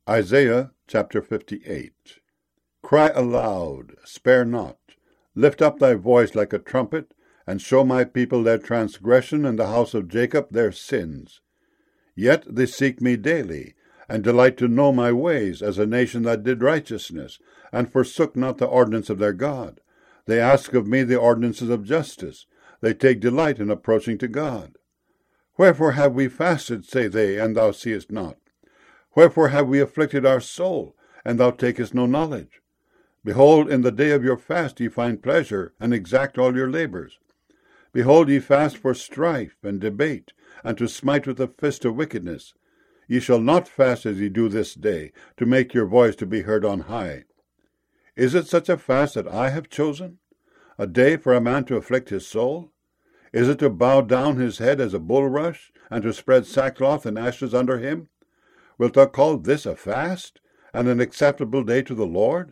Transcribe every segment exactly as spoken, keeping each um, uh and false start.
Isaiah chapter fifty-eight. Cry aloud, spare not. Lift up thy voice like a trumpet, and show my people their transgression, and the house of Jacob their sins. Yet they seek me daily, and delight to know my ways, as a nation that did righteousness, and forsook not the ordinance of their God. They ask of me the ordinances of justice. They take delight in approaching to God. Wherefore have we fasted, say they, and thou seest not? Wherefore have we afflicted our soul, and thou takest no knowledge? Behold, in the day of your fast ye find pleasure, and exact all your labors. Behold, ye fast for strife and debate, and to smite with the fist of wickedness. Ye shall not fast as ye do this day, to make your voice to be heard on high. Is it such a fast that I have chosen? A day for a man to afflict his soul? Is it to bow down his head as a bulrush, and to spread sackcloth and ashes under him? Wilt thou call this a fast, and an acceptable day to the Lord?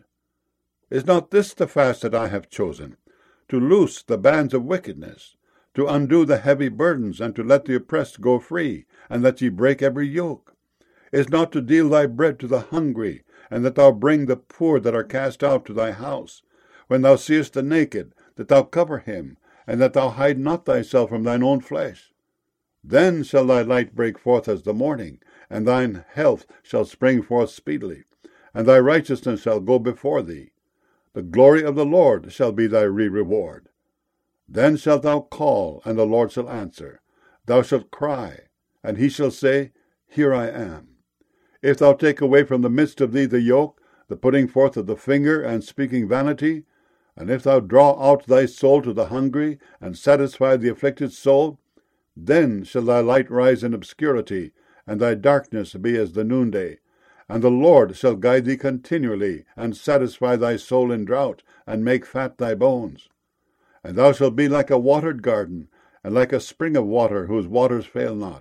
Is not this the fast that I have chosen, to loose the bands of wickedness, to undo the heavy burdens, and to let the oppressed go free, and that ye break every yoke? Is not to deal thy bread to the hungry, and that thou bring the poor that are cast out to thy house? When thou seest the naked, that thou cover him, and that thou hide not thyself from thine own flesh? Then shall thy light break forth as the morning, and thine health shall spring forth speedily, and thy righteousness shall go before thee. The glory of the Lord shall be thy re-reward. Then shalt thou call, and the Lord shall answer. Thou shalt cry, and he shall say, Here I am. If thou take away from the midst of thee the yoke, the putting forth of the finger, and speaking vanity, and if thou draw out thy soul to the hungry, and satisfy the afflicted soul, then shall thy light rise in obscurity, and thy darkness be as the noonday. And the Lord shall guide thee continually, and satisfy thy soul in drought, and make fat thy bones. And thou shalt be like a watered garden, and like a spring of water, whose waters fail not.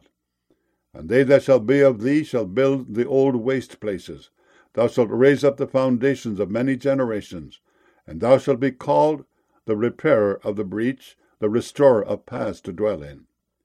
And they that shall be of thee shall build the old waste places. Thou shalt raise up the foundations of many generations, and thou shalt be called the repairer of the breach, the restorer of paths to dwell in.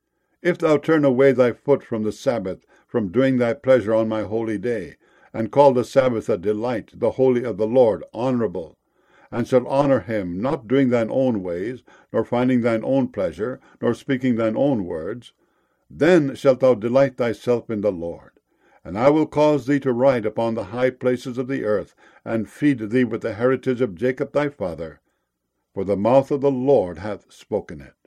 If thou turn away thy foot from the Sabbath, from doing thy pleasure on my holy day, and call the Sabbath a delight, the holy of the Lord honorable, and shalt honor him, not doing thine own ways, nor finding thine own pleasure, nor speaking thine own words, then shalt thou delight thyself in the Lord. And I will cause thee to ride upon the high places of the earth, and feed thee with the heritage of Jacob thy father, for the mouth of the Lord hath spoken it.